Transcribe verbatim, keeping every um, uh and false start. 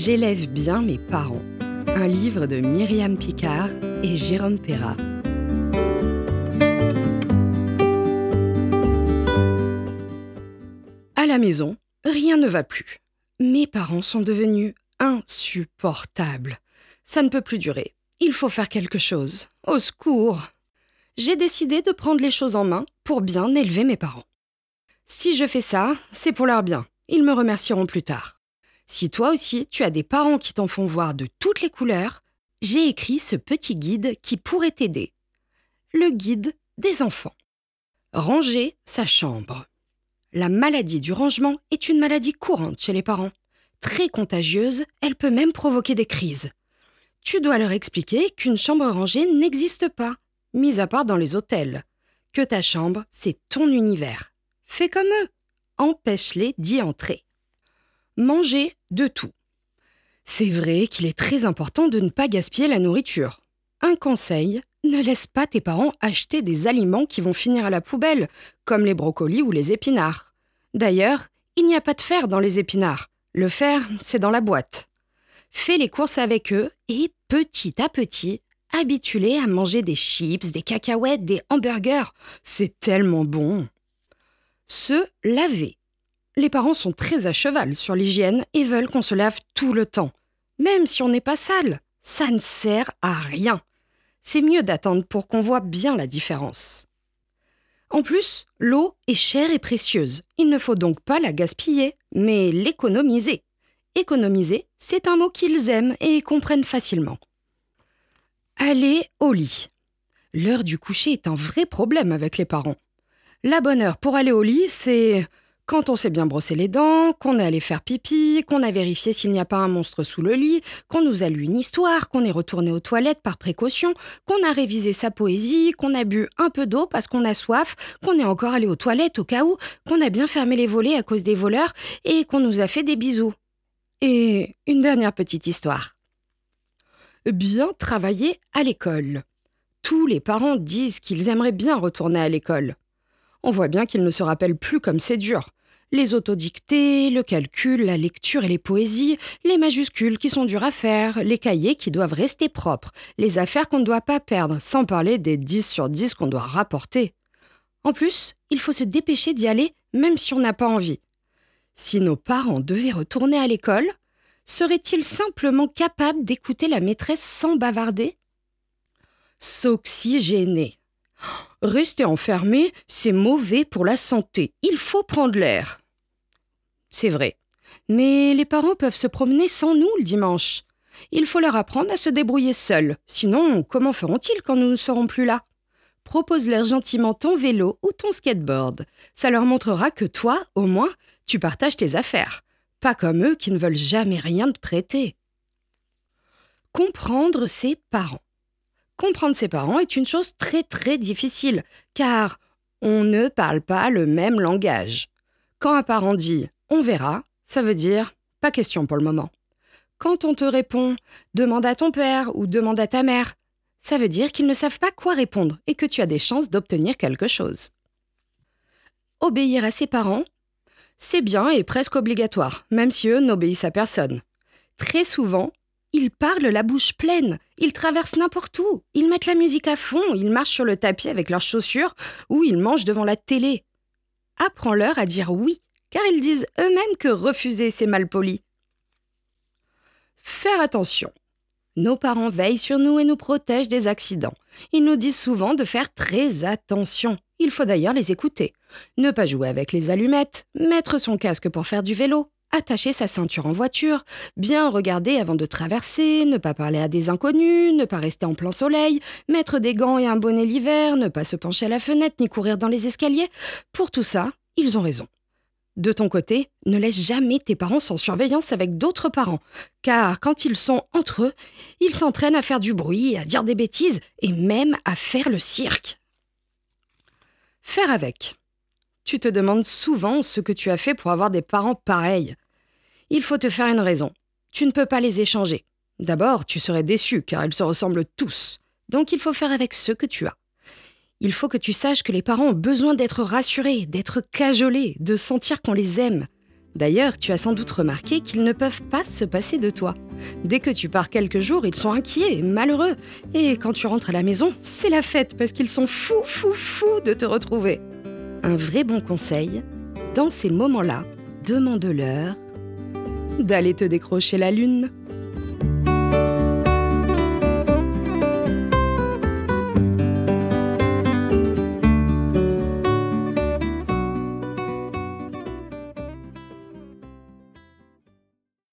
J'élève bien mes parents. Un livre de Myriam Picard et Jérôme Perra. À la maison, rien ne va plus. Mes parents sont devenus insupportables. Ça ne peut plus durer. Il faut faire quelque chose. Au secours! J'ai décidé de prendre les choses en main pour bien élever mes parents. Si je fais ça, c'est pour leur bien. Ils me remercieront plus tard. Si toi aussi, tu as des parents qui t'en font voir de toutes les couleurs, j'ai écrit ce petit guide qui pourrait t'aider. Le guide des enfants. Ranger sa chambre. La maladie du rangement est une maladie courante chez les parents. Très contagieuse, elle peut même provoquer des crises. Tu dois leur expliquer qu'une chambre rangée n'existe pas, mis à part dans les hôtels. Que ta chambre, c'est ton univers. Fais comme eux. Empêche-les d'y entrer. Manger de tout. C'est vrai qu'il est très important de ne pas gaspiller la nourriture. Un conseil, ne laisse pas tes parents acheter des aliments qui vont finir à la poubelle, comme les brocolis ou les épinards. D'ailleurs, il n'y a pas de fer dans les épinards. Le fer, c'est dans la boîte. Fais les courses avec eux et, petit à petit, habitue-les à manger des chips, des cacahuètes, des hamburgers. C'est tellement bon. Se laver. Les parents sont très à cheval sur l'hygiène et veulent qu'on se lave tout le temps. Même si on n'est pas sale, ça ne sert à rien. C'est mieux d'attendre pour qu'on voit bien la différence. En plus, l'eau est chère et précieuse. Il ne faut donc pas la gaspiller, mais l'économiser. Économiser, c'est un mot qu'ils aiment et comprennent facilement. Aller au lit. L'heure du coucher est un vrai problème avec les parents. La bonne heure pour aller au lit, c'est quand on s'est bien brossé les dents, qu'on est allé faire pipi, qu'on a vérifié s'il n'y a pas un monstre sous le lit, qu'on nous a lu une histoire, qu'on est retourné aux toilettes par précaution, qu'on a révisé sa poésie, qu'on a bu un peu d'eau parce qu'on a soif, qu'on est encore allé aux toilettes au cas où, qu'on a bien fermé les volets à cause des voleurs et qu'on nous a fait des bisous. Et une dernière petite histoire. Bien travailler à l'école. Tous les parents disent qu'ils aimeraient bien retourner à l'école. On voit bien qu'ils ne se rappellent plus comme c'est dur. Les autodictées, le calcul, la lecture et les poésies, les majuscules qui sont dures à faire, les cahiers qui doivent rester propres, les affaires qu'on ne doit pas perdre, sans parler des dix sur dix qu'on doit rapporter. En plus, il faut se dépêcher d'y aller, même si on n'a pas envie. Si nos parents devaient retourner à l'école, seraient-ils simplement capables d'écouter la maîtresse sans bavarder ? S'oxygéner. Rester enfermé, c'est mauvais pour la santé. Il faut prendre l'air. C'est vrai. Mais les parents peuvent se promener sans nous le dimanche. Il faut leur apprendre à se débrouiller seuls. Sinon, comment feront-ils quand nous ne serons plus là ? Propose-leur gentiment ton vélo ou ton skateboard. Ça leur montrera que toi, au moins, tu partages tes affaires. Pas comme eux qui ne veulent jamais rien te prêter. Comprendre ses parents. Comprendre ses parents est une chose très très difficile, car on ne parle pas le même langage. Quand un parent dit « on verra », ça veut dire « pas question pour le moment ». Quand on te répond « demande à ton père » ou « demande à ta mère », ça veut dire qu'ils ne savent pas quoi répondre et que tu as des chances d'obtenir quelque chose. Obéir à ses parents, c'est bien et presque obligatoire, même si eux n'obéissent à personne. Très souvent, ils parlent la bouche pleine, ils traversent n'importe où, ils mettent la musique à fond, ils marchent sur le tapis avec leurs chaussures ou ils mangent devant la télé. Apprends-leur à dire oui, car ils disent eux-mêmes que refuser, c'est mal poli. Faire attention. Nos parents veillent sur nous et nous protègent des accidents. Ils nous disent souvent de faire très attention. Il faut d'ailleurs les écouter. Ne pas jouer avec les allumettes, mettre son casque pour faire du vélo, attacher sa ceinture en voiture, bien regarder avant de traverser, ne pas parler à des inconnus, ne pas rester en plein soleil, mettre des gants et un bonnet l'hiver, ne pas se pencher à la fenêtre ni courir dans les escaliers. Pour tout ça, ils ont raison. De ton côté, ne laisse jamais tes parents sans surveillance avec d'autres parents, car quand ils sont entre eux, ils s'entraînent à faire du bruit, à dire des bêtises et même à faire le cirque. Faire avec. Tu te demandes souvent ce que tu as fait pour avoir des parents pareils. Il faut te faire une raison. Tu ne peux pas les échanger. D'abord, tu serais déçu car ils se ressemblent tous. Donc il faut faire avec ce que tu as. Il faut que tu saches que les parents ont besoin d'être rassurés, d'être cajolés, de sentir qu'on les aime. D'ailleurs, tu as sans doute remarqué qu'ils ne peuvent pas se passer de toi. Dès que tu pars quelques jours, ils sont inquiets, malheureux. Et quand tu rentres à la maison, c'est la fête parce qu'ils sont fous, fous, fous de te retrouver. Un vrai bon conseil, dans ces moments-là, demande-leur d'aller te décrocher la lune.